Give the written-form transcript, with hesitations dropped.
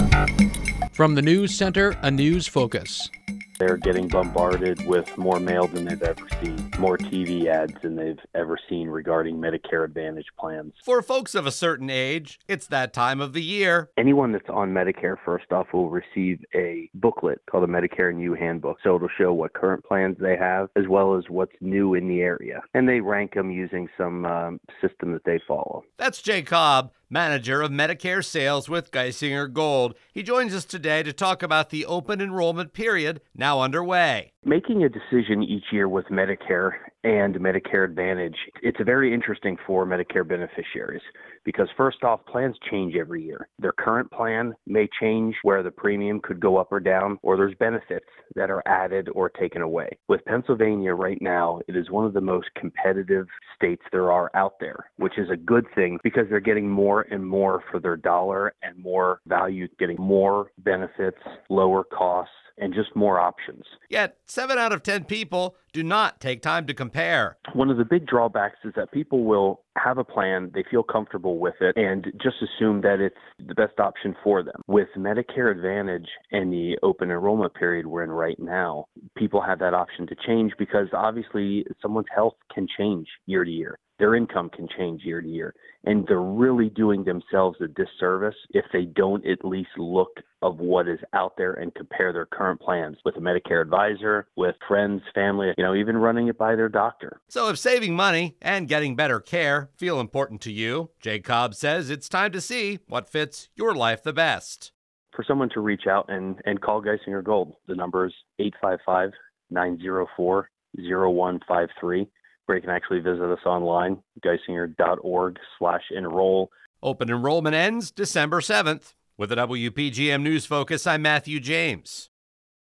From the News Center, a news focus. They're getting bombarded with more mail than they've ever seen, more TV ads than they've ever seen regarding Medicare Advantage plans. For folks of a certain age, it's that time of the year. Anyone that's on Medicare, first off, will receive a booklet called the Medicare New Handbook. So it'll show what current plans they have, as well as what's new in the area. And they rank them using some system that they follow. That's Jay Cobb, manager of Medicare sales with Geisinger Gold. He joins us today to talk about the open enrollment period now underway. Making a decision each year with Medicare and Medicare Advantage, it's very interesting for Medicare beneficiaries because first off, plans change every year. Their current plan may change where the premium could go up or down, or there's benefits that are added or taken away. With Pennsylvania right now, it is one of the most competitive states there are out there, which is a good thing because they're getting more and more for their dollar and more value, getting more benefits, lower costs, and just more options. Yet, 7 out of 10 people do not take time to compare. One of the big drawbacks is that people will have a plan, they feel comfortable with it, and just assume that it's the best option for them. With Medicare Advantage and the open enrollment period we're in right now, people have that option to change because obviously someone's health can change year to year. Their income can change year to year, and they're really doing themselves a disservice if they don't at least look of what is out there and compare their current plans with a Medicare advisor, with friends, family, even running it by their doctor. So if saving money and getting better care feel important to you, Jay Cobb says it's time to see what fits your life the best. For someone to reach out and call Geisinger Gold, the number is 855-904-0153. Where you can actually visit us online, geisinger.org/enroll. Open enrollment ends December 7th. With a WPGM News Focus, I'm Matthew James.